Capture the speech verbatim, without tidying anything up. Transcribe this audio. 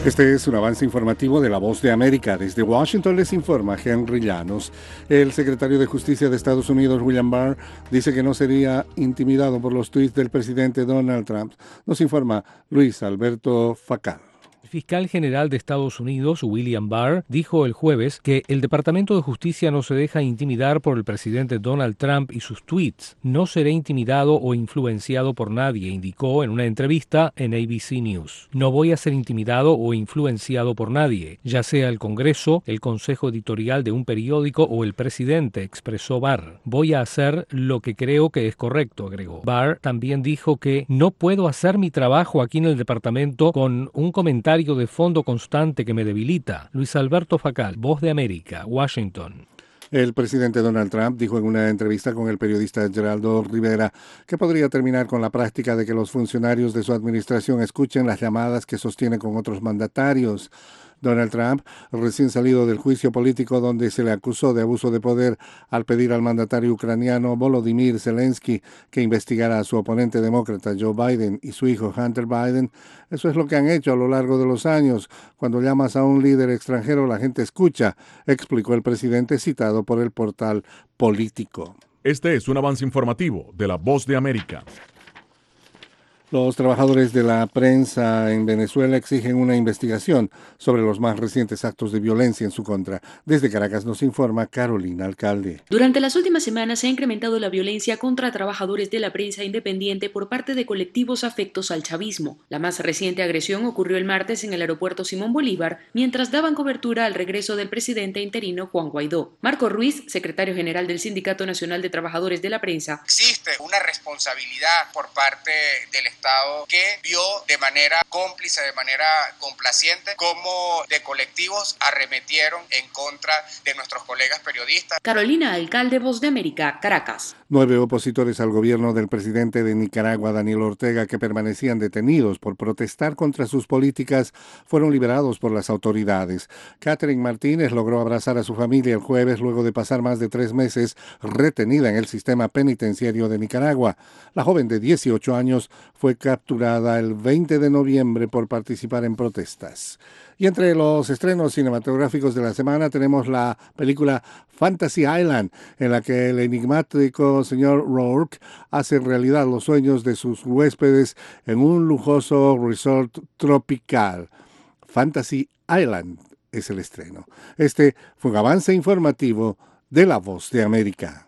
Este es un avance informativo de La Voz de América. Desde Washington les informa Henry Llanos. El secretario de Justicia de Estados Unidos, William Barr, dice que no sería intimidado por los tuits del presidente Donald Trump. Nos informa Luis Alberto Facal. El fiscal general de Estados Unidos, William Barr, dijo el jueves que el Departamento de Justicia no se deja intimidar por el presidente Donald Trump y sus tweets. No seré intimidado o influenciado por nadie, indicó en una entrevista en A B C News. No voy a ser intimidado o influenciado por nadie, ya sea el Congreso, el consejo editorial de un periódico o el presidente, expresó Barr. Voy a hacer lo que creo que es correcto, agregó. Barr también dijo que no puedo hacer mi trabajo aquí en el departamento con un comentario de fondo constante que me debilita. Luis Alberto Facal, Voz de América, Washington. El presidente Donald Trump dijo en una entrevista con el periodista Geraldo Rivera que podría terminar con la práctica de que los funcionarios de su administración escuchen las llamadas que sostiene con otros mandatarios. Donald Trump, recién salido del juicio político donde se le acusó de abuso de poder al pedir al mandatario ucraniano Volodymyr Zelensky que investigara a su oponente demócrata Joe Biden y su hijo Hunter Biden, eso es lo que han hecho a lo largo de los años. Cuando llamas a un líder extranjero, la gente escucha, explicó el presidente citado por el portal Político. Este es un avance informativo de La Voz de América. Los trabajadores de la prensa en Venezuela exigen una investigación sobre los más recientes actos de violencia en su contra. Desde Caracas nos informa Carolina Alcalde. Durante las últimas semanas se ha incrementado la violencia contra trabajadores de la prensa independiente por parte de colectivos afectos al chavismo. La más reciente agresión ocurrió el martes en el aeropuerto Simón Bolívar, mientras daban cobertura al regreso del presidente interino Juan Guaidó. Marco Ruiz, secretario general del Sindicato Nacional de Trabajadores de la Prensa. Existe una responsabilidad por parte del Estado que vio de manera cómplice, de manera complaciente, cómo de colectivos arremetieron en contra de nuestros colegas periodistas. Carolina Alcalde, Voz de América, Caracas. Nueve opositores al gobierno del presidente de Nicaragua, Daniel Ortega, que permanecían detenidos por protestar contra sus políticas, fueron liberados por las autoridades. Catherine Martínez logró abrazar a su familia el jueves luego de pasar más de tres meses retenida en el sistema penitenciario de Nicaragua. La joven de dieciocho años fue capturada el veinte de noviembre por participar en protestas. Y entre los estrenos cinematográficos de la semana tenemos la película Fantasy Island, en la que el enigmático señor Rourke hace realidad los sueños de sus huéspedes en un lujoso resort tropical. Fantasy Island es el estreno. Este fue un avance informativo de La Voz de América.